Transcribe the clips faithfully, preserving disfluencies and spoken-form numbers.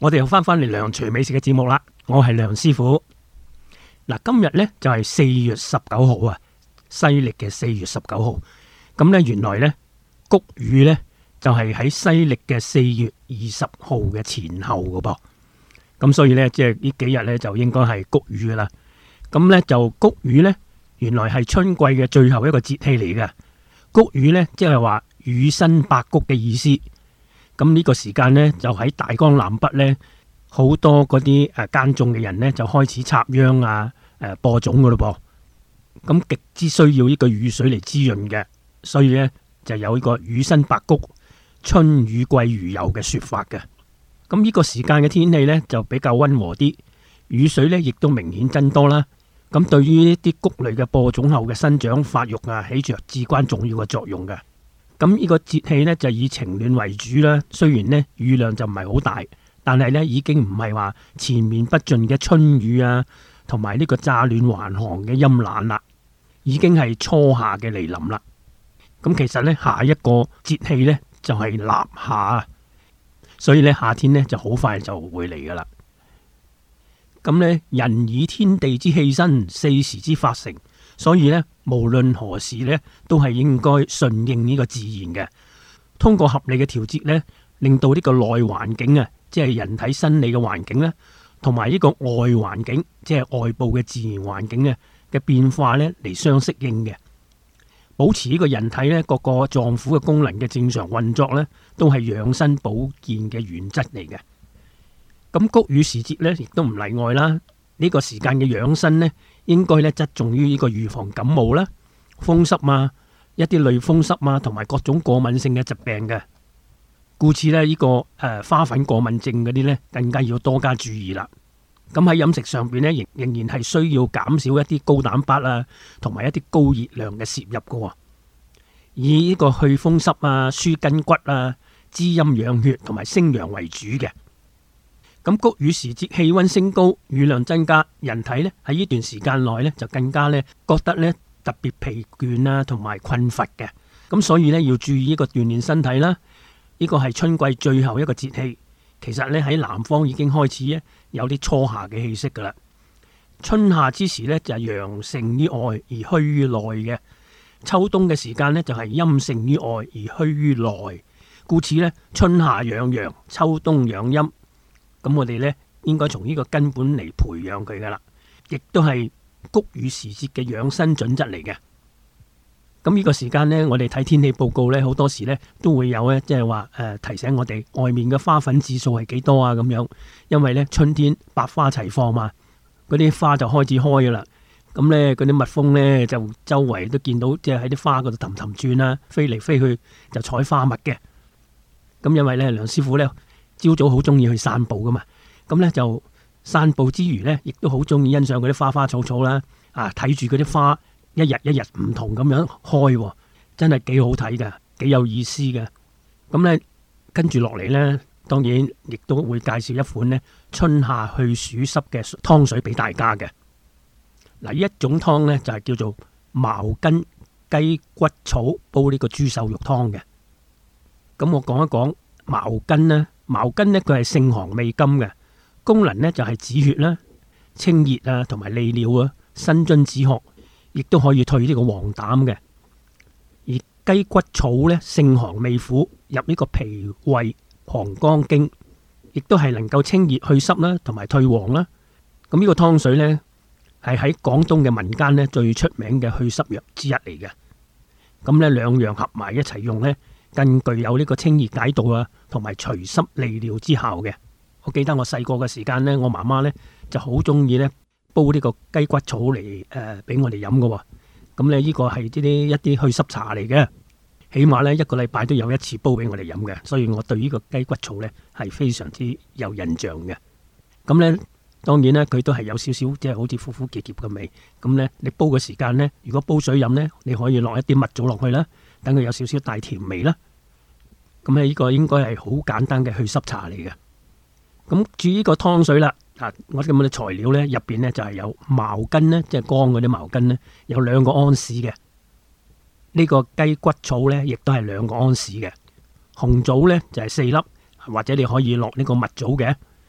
我哋又翻返嚟梁廚美食嘅節目啦，我係梁師傅。嗱，今日呢就係四月十九號啊，西曆嘅四月十九號。咁呢，原來呢穀雨呢就係喺西曆嘅四月二十號嘅前後噶噃。咁所以呢，即係呢幾日呢就應該係穀雨噶啦。咁呢就穀雨呢，原來係春季嘅最後一個節氣嚟嘅。穀雨呢，即係話雨生百穀嘅意思。咁呢個時間呢，就喺大江南北呢，好多嗰啲誒耕種嘅人呢，就開始插秧啊，誒播種噶咯噃。咁極之需要呢個雨水嚟滋潤嘅，所以呢，就有呢個雨生百穀、春雨貴如油嘅說法嘅。咁呢個時間嘅天氣呢，就比較溫和啲，雨水呢亦都明顯增多啦。咁對於呢啲穀類嘅播種後嘅生長發育啊，起着至關重要嘅作用嘅。咁呢個節氣呢，就以晴暖為主啦。雖然呢雨量就唔係好大，但係呢已經唔係話纏綿不盡嘅春雨啊，同埋呢個乍暖還寒嘅陰冷啦，已經係初夏嘅嚟臨啦。咁其實呢，下一個節氣呢，就係立夏，所以呢，夏天呢就好快就會嚟噶啦。咁呢，人以天地之氣生，四時之發成，所以呢，無論何時呢，都係應該順應呢個自然嘅，通過合理嘅調節呢，令到呢個內環境啊，即係人體生理嘅環境呢，同埋呢個外環境，即係外部嘅自然環境呢嘅變化呢，嚟相適應嘅，保持呢個人體呢各個臟腑嘅功能嘅正常運作呢，都係養生保健嘅原則嚟嘅。咁穀雨時節呢，亦都唔例外啦。呢個時間嘅養生呢，應該呢側重於呢個預防感冒啦、風濕啊、一啲類風濕啊，同埋各種過敏性嘅疾病嘅。故此呢，呢、這個誒、呃、花粉過敏症嗰啲呢，更加要多加注意啦。咁喺飲食上邊呢，仍仍然係需要減少一啲高蛋白啊，同埋一啲高熱量嘅攝入嘅。以呢個去風濕啊、舒筋骨啊、滋陰養血同埋升陽為主嘅。咁穀雨時節氣溫升高，雨量增加，人體呢喺呢段時間內呢，就更加呢覺得呢特別疲倦啊，同埋困乏嘅。咁所以呢，要注意呢個鍛煉身體啦。呢個係春季最後一個節氣，其實呢，喺南方已經開始呢有啲初夏嘅氣息噶啦。春夏之時呢，就係陽盛於外而虛於內嘅，秋冬嘅時間呢，就係陰盛於外而虛於內。故此呢，春夏養陽，秋冬養陰。咁我哋呢，應該從呢個根本嚟培養佢噶啦，亦都係穀雨時節嘅養生準則嚟嘅。咁呢個時間呢，我哋睇天氣報告呢，好多時呢都會有呢，即係話誒提醒我哋外面嘅花粉指數係幾多啊咁樣。因為呢，春天百花齊放嘛，嗰啲花就開始開噶啦。咁呢，嗰啲蜜蜂呢，就周圍都見到，即係喺啲花嗰度氹氹轉啦，飛嚟飛去就採花蜜嘅。咁因為呢，梁師傅呢，朝早好中意去散步噶嘛，咁呢就散步之餘呢，亦都好中意欣賞嗰啲花花草草啦，啊睇住嗰啲花一日一日唔同咁樣開，真係幾好睇噶，幾有意思嘅。咁呢跟住落嚟呢，當然亦都會介紹一款呢春夏去暑濕嘅湯水俾大家嘅。嗱，一種湯呢，就係叫做茅根雞骨草煲呢個豬瘦肉湯嘅。咁我講一講茅根呢。茅根呢，佢係性寒味甘嘅，功能呢就係止血啦、清熱啊，同埋利尿啊、生津止渴，亦都可以退呢個黃疸嘅。而雞骨草呢，性寒味苦，入呢個脾胃膀胱經，亦都係能夠清熱去濕啦，同埋退黃啦。咁呢個湯水呢，係喺廣東嘅民間呢最出名嘅去濕藥之一嚟嘅。咁呢兩樣合埋一齊用呢，更具有呢個清熱解毒啊，同埋除濕利尿之效嘅。我記得我細個嘅時間呢，我媽媽呢就好中意呢煲呢個雞骨草嚟誒俾我哋飲嘅。咁呢呢個係啲啲一啲去濕茶嚟嘅，起碼呢一個禮拜都有一次煲俾我哋飲嘅。所以我對呢個雞骨草呢係非常之有印象嘅。咁呢當然呢，佢都係有少少即係好似苦苦澀澀嘅味。咁呢你煲嘅時間呢，如果煲水飲呢，你可以落一啲蜜棗落去啦。等佢有少少帶甜味啦，咁咧呢個應該係好簡單嘅去濕茶嚟嘅。咁至於呢個湯水啦，啊，我哋咁嘅材料咧入邊咧就係有茅根咧，即係乾嗰啲茅根咧，有兩個安士嘅。呢個雞骨草咧，亦都係兩個安士嘅。紅棗咧就係四粒，或者你可以落呢個蜜棗嘅。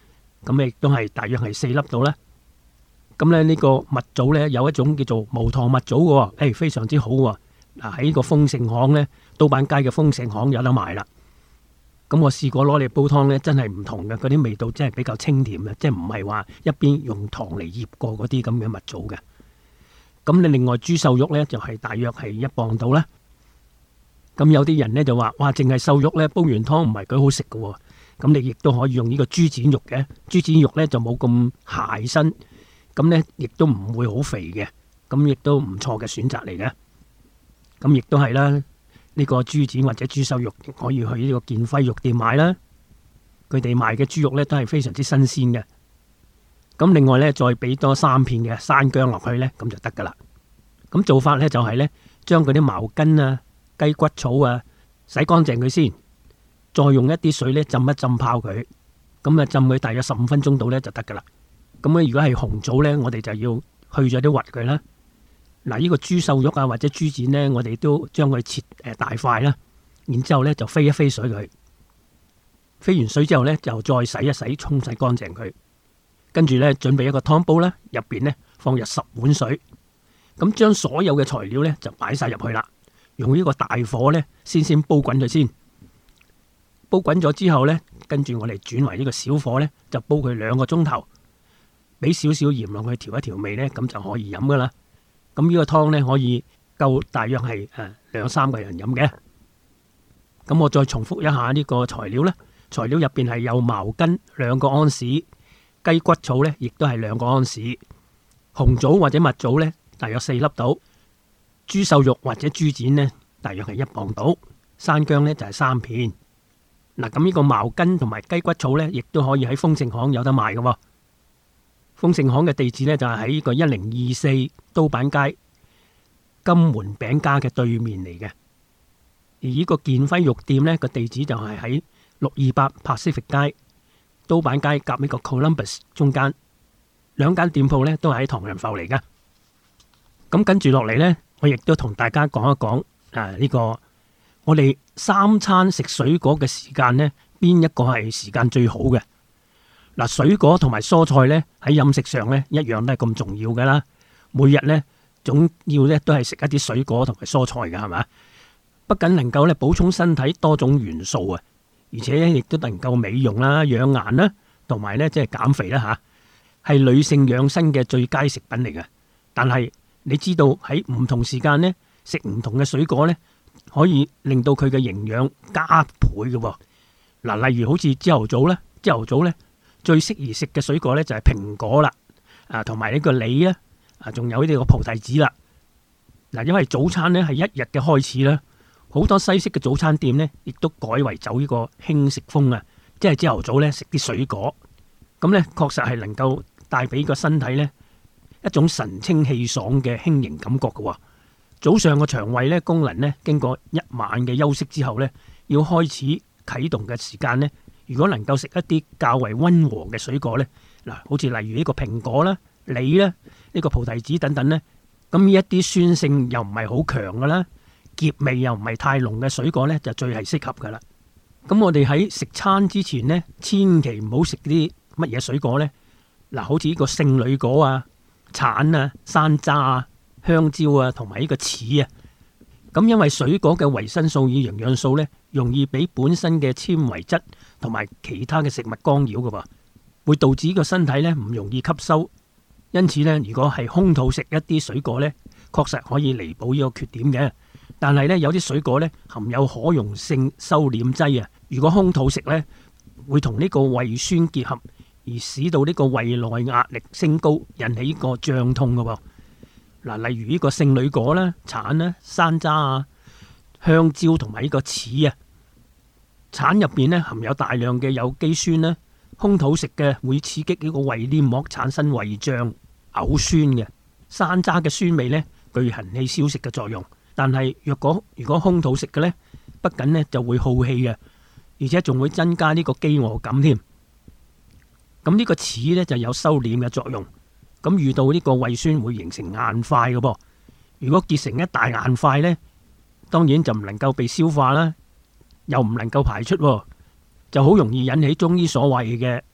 咁亦都係大約係四粒度啦。咁咧呢個蜜棗咧有一種叫做無糖蜜棗嘅，誒非常之好喎。嗱喺個豐盛行咧，都板街嘅豐盛行有得賣啦。咁我試過攞嚟煲湯咧，真係唔同嘅，嗰啲味道真係比較清甜嘅，即係唔係話一邊用糖嚟醃過嗰啲咁嘅蜜棗嘅。咁你另外豬瘦肉咧就係大約係一磅到啦。咁有啲人咧就話，哇，淨係瘦肉咧煲完湯唔係幾好食嘅。咁你亦都可以用呢個豬展肉嘅，豬展肉咧就冇咁鞋身，咁咧亦都唔會好肥嘅，咁亦都唔錯嘅選擇嚟嘅。咁亦都係啦，呢個豬展或者豬瘦肉可以去呢個建輝肉店買啦。佢哋賣嘅豬肉咧都係非常之新鮮嘅。咁另外咧再俾多三片嘅山薑落去咧，咁就得噶啦。咁做法咧就係咧，將嗰啲茅根啊、雞骨草啊洗乾淨佢先。再用一啲水咧浸一浸泡佢，咁啊浸佢大約十五分鐘到咧就得噶啦。咁咧如果係紅棗咧，我哋就要去咗啲核佢啦。嗱，呢個豬瘦肉啊或者豬展咧，我哋都將佢切誒大塊啦，然之後咧就飛一飛水佢，飛完水之後咧就再洗一洗，沖洗乾淨佢。跟住咧準備一個湯煲啦，入邊咧放入十碗水，咁將所有嘅材料咧就擺晒入去啦，用呢個大火咧先先煲滾佢先。煲滾咗之後呢，跟住我哋轉為呢個小火呢，就煲佢兩個鐘頭，俾少少鹽落去調一調味呢，咁就可以飲噶啦。咁呢個湯呢，可以夠大約係誒兩三個人飲嘅。咁我再重複一下呢個材料呢，材料入邊係有茅根兩個安士，雞骨草呢亦都係兩個安士，紅棗或者蜜棗呢大約四粒到，豬瘦肉或者豬展呢大約係一磅到，山薑呢就係三片。嗱，咁呢個茅根同埋雞骨草呢，亦都可以喺豐盛行有得賣嘅。豐盛行嘅地址呢，就係喺呢個一零二四都板街金門餅家嘅對面嚟嘅。而呢個建輝肉店呢，個地址就係喺六二八 Pacific 街都板街夾呢個 Columbus 中間，兩間店鋪呢，都係喺唐人埠嚟嘅。咁跟住落嚟呢，我亦都同大家講一講啊呢個。我哋三餐食水果嘅時間呢，邊一個係時間最好嘅？嗱，水果同埋蔬菜呢，喺飲食上呢，一樣都係咁重要㗎啦。每日呢，總要呢都係食一啲水果同埋蔬菜嘅，係咪？不僅能夠呢補充身體多種元素啊，而且亦都能夠美容啦、養顏啦，同埋呢即係減肥啦吓，係女性養生嘅最佳食品嚟嘅。但係你知道喺唔同時間呢，食唔同嘅水果呢，可以令到佢嘅營養加倍嘅。嗱，例如好似朝頭早咧，朝頭早咧最適宜食嘅水果咧就係蘋果啦，啊，同埋呢個梨啊，啊，仲有呢個菩提子啦。嗱，因為早餐咧係一日嘅開始啦，好多西式嘅早餐店咧亦都改為走呢個輕食風啊，即係朝頭早咧食啲水果，咁咧確實係能夠帶俾個身體咧一種神清氣爽嘅輕盈感覺嘅。早上個腸胃咧功能咧經過一晚嘅休息之後咧，要開始啟動嘅時間咧，如果能夠食一啲較為溫和嘅水果咧，嗱，好似例如呢個蘋果啦、梨啦、呢個菩提子等等咧，咁呢一啲酸性又唔係好強噶啦，澀味又唔係太濃嘅水果咧，就最係適合噶啦。咁我哋喺食餐之前咧，千祈唔好食啲乜嘢水果咧，嗱，好似呢個聖女果啊、橙啊、山楂啊、香蕉啊，同埋呢個柿啊，咁因為水果嘅維生素與營養素呢，容易俾本身嘅纖維質同埋其他嘅食物干擾嘅噃，會導致個身體呢唔容易吸收。因此呢，如果係空肚食一啲水果呢，確實可以彌補呢個缺點嘅。但係呢，有啲水果呢含有可溶性收斂劑啊，如果空肚食呢，會同呢個胃酸結合，而使到呢個胃內壓力升高，引起呢個脹痛嘅噃。嗱，例如呢個聖女果啦、橙啦、山楂啊、香蕉同埋呢個柿啊，橙入邊咧含有大量嘅有機酸啦，空肚食嘅會刺激呢個胃黏膜產生胃脹、嘔酸嘅。山楂嘅酸味咧具行氣消食嘅作用，但係若果如果空肚食嘅咧，不僅咧就會耗氣嘅，而且仲會增加呢個飢餓感添。咁呢個柿咧就有收斂嘅作用。咁遇到呢個胃酸會形成硬塊嘅噃，如果結成一大硬塊呢，當然就唔能夠被消化啦，又唔能夠排出，就好容易引起中醫所謂嘅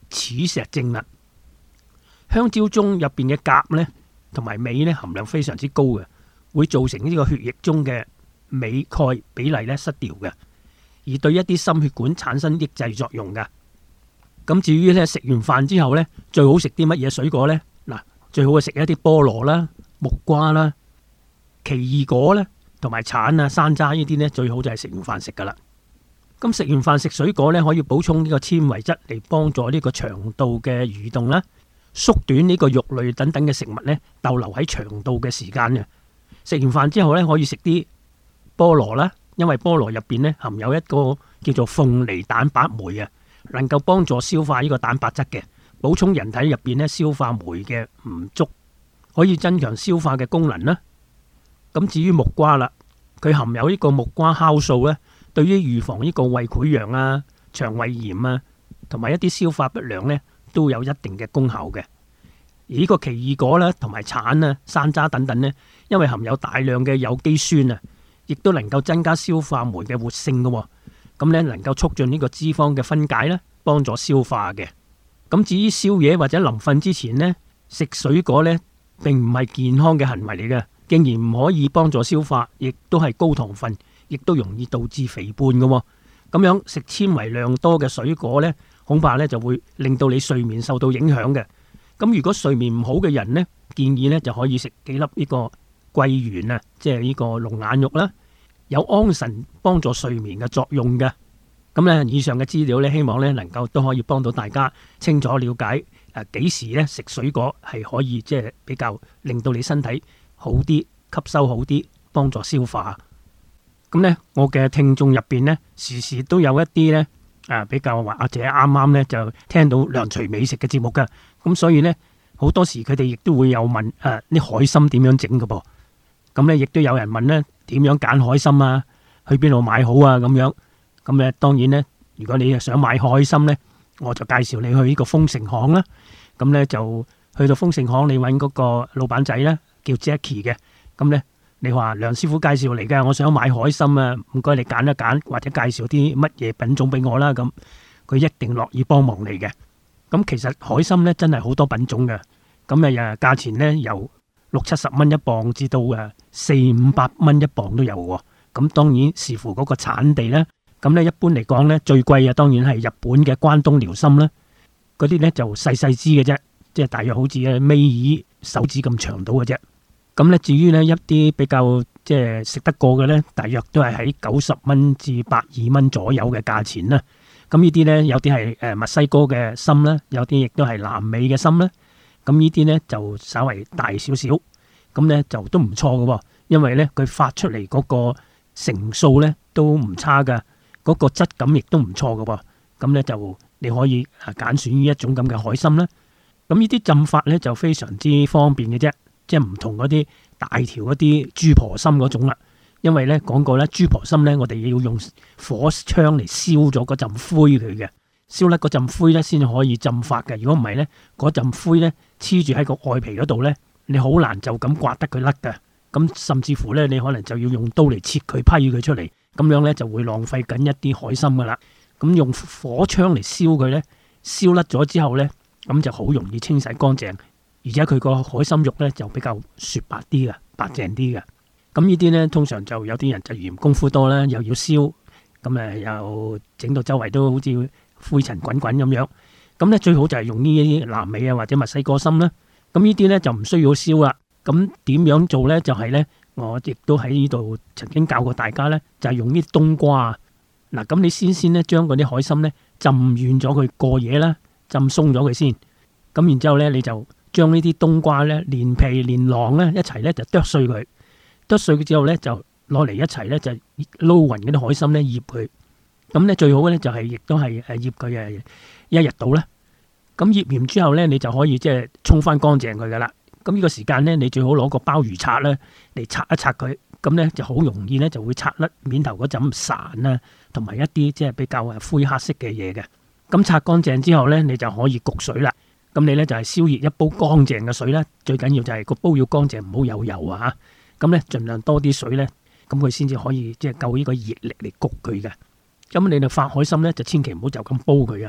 齒石症啦。香蕉中入邊嘅鉀呢同埋鎂呢含量非常之高嘅，會造成呢個血液中嘅鎂鈣比例呢失調嘅，而對一啲心血管產生抑制作用嘅。咁至於呢，食完飯之後呢，最好食啲乜嘢水果呢？嗱，最好係食一啲菠蘿啦、木瓜啦、奇異果啦，同埋橙啊、山楂呢啲呢，最好就係食完飯食噶啦。咁食完飯食水果呢，可以補充呢個纖維質嚟幫助呢個腸道嘅蠕動啦，縮短呢個肉類等等嘅食物呢逗留喺腸道嘅時間嘅。食完飯之後呢，可以食啲菠蘿啦，因為菠蘿入邊呢含有一個叫做鳳梨蛋白酶啊，能夠幫助消化呢個蛋白質嘅，補充人體入邊呢消化酶嘅唔足，可以增強消化嘅功能啦。咁至於木瓜啦，佢含有呢個木瓜酵素呢，對於預防呢個胃潰瘍啊、腸胃炎啊，同埋一啲消化不良呢，都有一定嘅功效嘅。而呢個奇異果啦，同埋橙啊、山楂等等呢，因為含有大量嘅有機酸啊，亦都能夠增加消化酶嘅活性嘅，咁呢能夠促進呢個脂肪嘅分解啦，幫助消化嘅。咁至於宵夜或者臨瞓之前呢，食水果呢並唔係健康嘅行為嚟嘅，竟然唔可以幫助消化，亦都係高糖分，亦都容易導致肥胖嘅。咁樣食纖維量多嘅水果呢，恐怕呢就會令到你睡眠受到影響嘅。咁如果睡眠唔好嘅人呢，建議呢就可以食幾粒呢個桂圓啊，即係呢個龍眼肉啦，有安神幫助睡眠嘅作用嘅。咁呢以上嘅資料呢，希望呢能夠都可以幫到大家清楚了解誒幾時呢食水果係可以即係比較令到你身體好啲，吸收好啲，幫助消化。咁呢，我嘅聽眾入邊呢，時時都有一啲呢誒比較或者啱啱呢就聽到梁廚美食嘅節目㗎。咁所以呢，好多時佢哋亦都會有問誒啲海參點樣整㗎噃。咁呢，亦都有人問呢點樣揀海參啊？去邊度買好啊？咁樣。咁咧，當然咧，如果你係想買海參咧，我就介紹你去呢個豐盛行啦。咁咧就去到豐盛行，你揾嗰個老闆仔咧，叫 Jackie 嘅。咁咧，你話梁師傅介紹嚟嘅，我想買海參啊，唔該你揀一揀，或者介紹啲乜嘢品種俾我啦。咁佢一定樂意幫忙你嘅。咁其實海參咧真係好多品種嘅。咁啊，價錢咧由六七十蚊一磅至到誒四五百蚊一磅都有喎。咁當然視乎嗰個產地咧。咁咧，一般嚟講咧，最貴嘅當然係日本嘅關東遼參啦。嗰啲咧就細細支嘅啫，即係大約好似嘅尾耳手指咁長到嘅啫。咁咧，至於呢一啲比較即係食得過嘅咧，大約都係喺九十蚊至百二蚊左右嘅價錢啦。咁呢啲咧有啲係誒墨西哥嘅參啦，有啲亦都係南美嘅參啦。咁呢啲咧就稍為大少少，咁咧就都唔錯嘅，因為咧佢發出嚟嗰個成數咧都唔差㗎。嗰個質感亦都唔錯嘅噃，咁咧就你可以啊揀選呢一種咁嘅海參啦。咁呢啲浸法咧就非常之方便嘅啫，即係唔同嗰啲大條嗰啲豬婆參嗰種啦。因為咧講過咧，豬婆參咧我哋要用火槍嚟燒咗嗰陣灰佢嘅，燒甩嗰陣灰咧先可以浸法嘅。如果唔係咧，嗰陣灰咧黐住喺個外皮嗰度咧，你好難就咁刮得佢甩嘅。咁甚至乎咧，你可能就要用刀嚟切佢批佢出嚟。咁樣咧就會浪費緊一啲海參噶啦。咁用火槍嚟燒佢咧，燒甩咗之後咧，咁就好容易清洗乾淨，而且佢個海參肉咧就比較雪白啲嘅，白淨啲嘅。咁呢啲咧通常就有啲人就嫌功夫多啦，又要燒，咁誒又整到周圍都好似灰塵滾滾咁樣。咁咧最好就係用呢啲南美啊或者墨西哥參啦。咁呢啲咧就唔需要燒啦。咁點樣做咧？就係咧。我亦都喺呢度曾經教過大家呢，就係、是、用啲冬瓜嗱。咁你先先咧將嗰啲海參呢浸軟咗佢過夜啦，浸鬆咗佢先。咁然之後呢，你就將呢啲冬瓜呢連皮連囊呢一齊呢就剁碎佢，剁碎佢之後呢，就攞嚟一齊呢就撈勻嗰啲海參呢醃佢。咁呢最好呢就係、是、亦都係誒醃佢誒一日到啦。咁醃完之後呢，你就可以即係沖翻乾淨佢噶啦。咁呢個時間咧，你最好攞個鮑魚刷咧嚟刷一刷佢，咁咧就好容易咧就會刷甩面頭嗰陣潺啊，同埋一啲即係比較誒灰黑色嘅嘢嘅。咁刷乾淨之後咧，你就可以焗水啦。咁你咧就係燒熱一煲乾淨嘅水啦，最緊要就係個煲要乾淨，唔好有油啊嚇。咁咧盡量多啲水咧，咁佢先至可以即係夠呢個熱力嚟焗佢嘅。咁你哋發海參咧就千祈唔好就咁煲佢啊，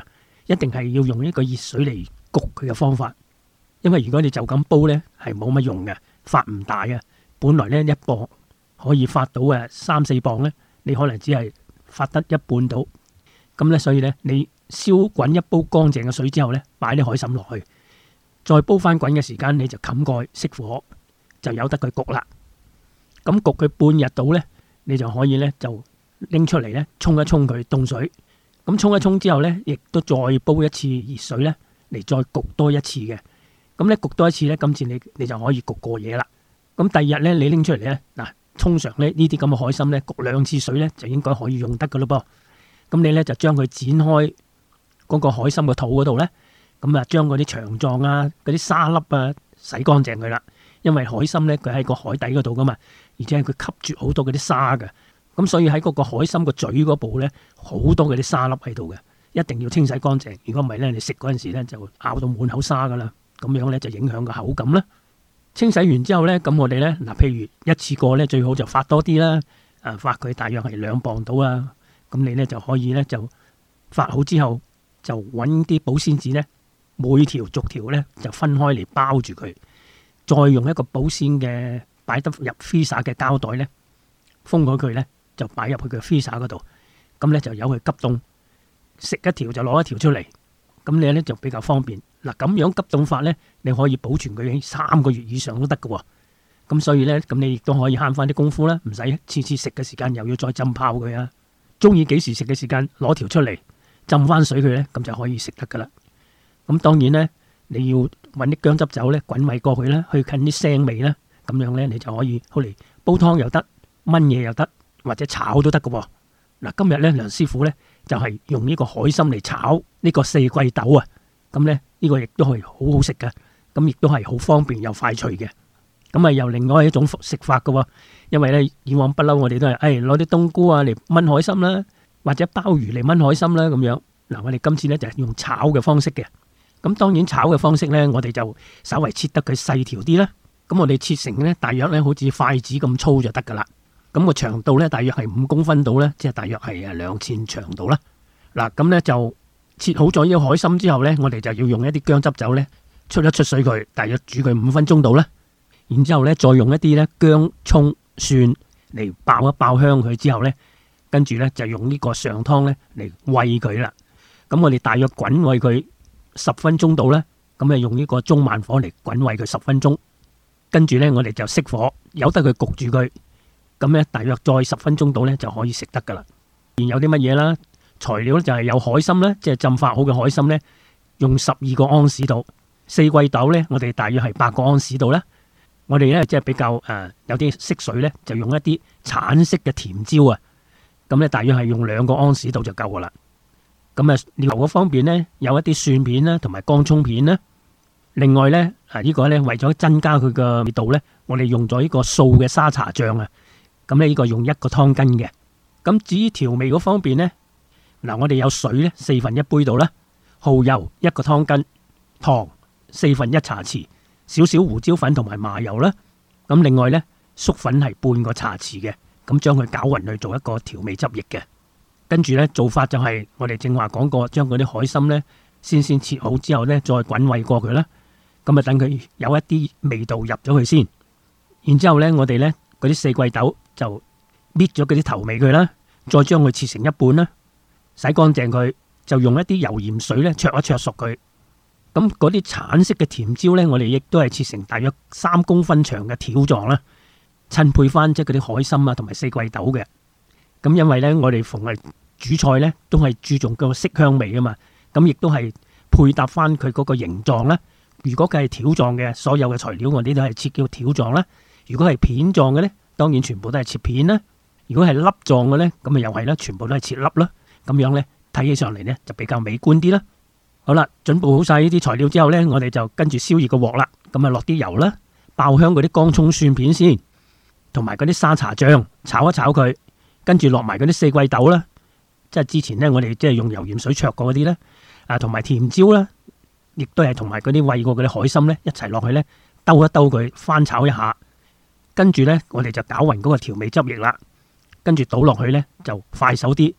一定係要用一個熱水嚟焗佢嘅方法，因為如果你就咁煲呢，係冇乜用嘅，發唔大嘅。本來呢，一磅可以發到誒三四磅呢，你可能只係發得一半到。咁呢，所以呢，你燒滾一煲乾淨嘅水之後呢，擺啲海參落去，再煲翻滾嘅時間，你就冚蓋熄火，就由得佢焗啦。咁焗佢半日到呢，你就可以呢，就拎出嚟呢，沖一沖佢凍水。咁沖一沖之後呢，亦都再煲一次熱水呢，嚟再焗多一次嘅。咁咧焗多一次呢，今次你你就可以焗過夜啦。咁第二日呢，你拎出嚟呢，嗱，通常呢呢啲咁嘅海參呢，焗兩次水呢，就應該可以用得噶咯噃。咁你呢，就將佢剪開嗰個海參嘅肚嗰度呢，咁啊將嗰啲腸臟啊、嗰啲沙粒啊洗乾淨佢啦。因為海參呢，佢喺個海底嗰度噶嘛，而且佢吸住好多嗰啲沙嘅。咁所以喺嗰個海參個嘴嗰部呢，好多嗰啲沙粒喺度嘅，一定要清洗乾淨。如果唔係呢，你食嗰陣時呢，就咬到滿口沙噶啦。咁樣呢，就影響個口感啦。清洗完之後呢，咁我哋呢，嗱，譬如一次過呢，最好就發多啲啦。誒，發佢大約係兩磅到啊。咁你呢，就可以呢，就發好之後，就揾啲保鮮紙呢，每條逐條呢，就分開嚟包住佢，再用一個保鮮嘅擺得入 freezer 嘅膠袋呢，封咗佢呢，就擺入去佢 freezer 嗰度。咁呢，就由佢急凍，食一條就攞一條出嚟。咁你呢，就比較方便。嗱，咁樣急凍法呢，你可以保存佢三個月以上都得㗎。咁所以呢，咁你亦都可以慳翻啲功夫啦，唔使次次食嘅時間又要再浸泡佢啊。中意幾時食嘅時間攞條出嚟浸翻水佢呢，咁就可以食得噶啦。咁當然呢，你要揾啲薑汁酒呢，滾煨過去啦，去近啲腥味啦。咁樣呢，你就可以好嚟煲湯又得，炆嘢又得，或者炒都得㗎。嗱，今日呢，梁師傅呢，就係用呢個海參嚟炒呢個四季豆啊。咁呢，呢個亦都係好好食嘅，咁亦都係好方便又快脆嘅。咁啊，又另外一種食法㗎，因為呢，以往不嬲我哋都係誒攞啲冬菇啊嚟炆海參啦，或者鮑魚嚟炆海參啦咁樣。嗱，我哋今次呢，就係用炒嘅方式嘅。咁當然炒嘅方式呢，我哋就稍微切得佢細條啲啦。咁我哋切成呢，大約呢好似筷子咁粗就得噶啦。咁個長度呢，大約係五公分到呢，即係大約係誒兩寸長度啦。嗱，咁呢就切好咗呢個海參之後呢，我哋就要用一啲薑汁酒呢，出一出水佢，大約煮佢五分鐘到啦。然之後咧，再用一啲咧薑、葱、蒜嚟爆一爆香佢之後咧，跟住咧就用呢個上湯咧嚟煨佢啦。咁我哋大約滾煨佢十分鐘到咧，咁啊用呢個中慢火嚟滾煨佢十分鐘。跟住咧，我哋就熄火，由得佢焗住佢。咁咧，大約再十分鐘到咧就可以食得噶啦。然有啲乜嘢啦？材料咧就係有海參咧，即係浸發好嘅海參咧，用十二個安士度。四季豆咧，我哋大約係八個安士度啦。我哋咧即係比較誒、呃、有啲識水咧，就用一啲橙色嘅甜椒啊。咁咧大約係用兩個安士度就夠噶啦。咁啊，料嗰方面呢，有一啲蒜片啦，同埋乾葱片啦。另外咧啊，呢個咧為咗增加佢嘅味道咧，我哋用咗呢個素嘅沙茶醬啊。咁咧呢個用一個湯羹嘅。咁至於調味嗰方面呢，嗱我哋有水咧四分一杯度啦，蠔油一個湯羹，糖四分一茶匙。少少胡椒粉同埋麻油啦，咁另外呢，粟粉係半個茶匙嘅，咁將佢攪勻去做一個調味汁液嘅。跟住呢，做法就係我哋正話講過，將嗰啲海參呢先先切好之後呢，再滾煨過佢啦。咁啊等佢有一啲味道入咗去先，然之後呢我哋呢嗰啲四季豆就搣咗嗰啲頭尾佢啦，再將佢切成一半啦，洗乾淨佢，就用一啲油鹽水呢焯一焯熟佢。咁嗰啲橙色嘅甜椒呢，我哋亦都係切成大約三公分長嘅條狀啦，襯配翻即係嗰啲海參啊，同埋四季豆嘅。咁因為呢，我哋逢係煮菜呢，都係注重個色香味啊嘛。咁亦都係配搭翻佢嗰個形狀啦。如果佢係條狀嘅，所有嘅材料我哋都係切叫條狀啦。如果係片狀嘅呢，當然全部都係切片啦。如果係粒狀嘅呢，咁啊又係啦，全部都係切粒啦。咁樣呢，睇起上嚟呢，就比較美觀啲啦。好啦，準備好晒呢啲材料之後呢，我哋就跟住燒熱個鑊啦。咁啊，落啲油啦，爆香嗰啲乾葱蒜片先，同埋嗰啲沙茶醬炒一炒佢，跟住落埋嗰啲四季豆啦，即係之前呢，我哋即係用油鹽水焯過嗰啲咧，啊，同埋甜椒啦，亦都係同埋嗰啲煨過嗰啲海參呢一齊落去呢，兜一兜佢，翻炒一下，跟住呢，我哋就攪勻嗰個調味汁液啦，跟住倒落去呢，就快手啲，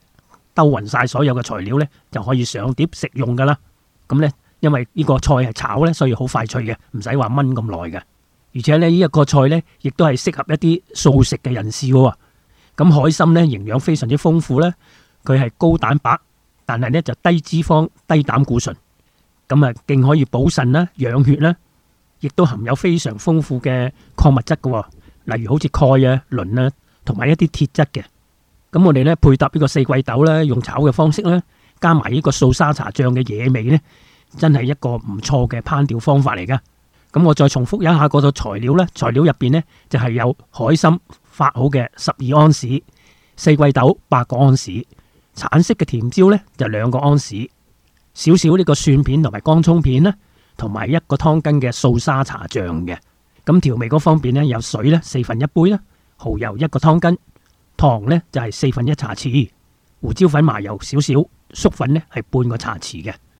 兜勻晒所有嘅材料呢，就可以上碟食用噶啦。咁呢，因為呢個菜係炒呢，所以好快脆嘅，唔使話燜咁耐嘅。而且呢，呢一個菜呢，亦都係適合一啲素食嘅人士嘅。咁海參呢，營養非常之豐富啦，佢係高蛋白，但係呢就低脂肪、低膽固醇，咁啊，勁可以補腎啦、養血啦，亦都含有非常豐富嘅礦物質嘅，例如好似鈣啊、磷啊，同埋一啲鐵質嘅。咁我哋呢，配搭呢個四季豆啦，用炒嘅方式啦，加埋呢個素沙茶醬嘅野味呢，真係一個唔錯嘅烹調方法嚟噶。咁我再重複一下嗰個材料啦，材料入邊呢，就係有海參發好嘅十二安士，四季豆八個安士，橙色嘅甜椒呢，就兩個安士，少少呢個蒜片同埋乾葱片啦，同埋一個湯羹嘅素沙茶醬嘅。咁調味嗰方面呢，有水呢四分一杯啦，蠔油一個湯羹，糖呢就係四分一茶匙，胡椒粉麻油少少，粟粉呢係半個茶匙嘅。